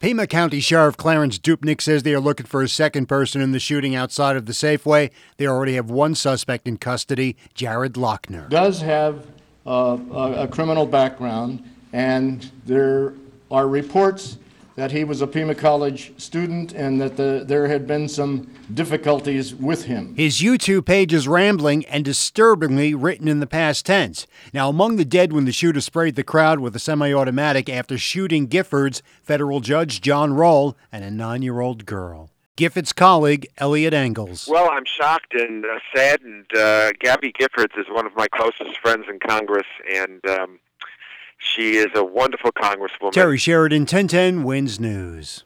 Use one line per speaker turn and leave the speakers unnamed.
Pima County Sheriff Clarence Dupnick says they are looking for a second person in the shooting outside of the Safeway. They already have one suspect in custody, Jared Lochner.
Does have a criminal background, and there are reports that he was a Pima College student and that there had been some difficulties with him.
His YouTube page is rambling and disturbingly written in the past tense. Now, among the dead when the shooter sprayed the crowd with a semi-automatic after shooting Giffords, federal judge John Roll, and a 9-year-old girl. Giffords' colleague, Elliot Engels.
Well, I'm shocked and saddened. Gabby Giffords is one of my closest friends in Congress, and she is a wonderful congresswoman.
Terry Sheridan, 1010 Wins News.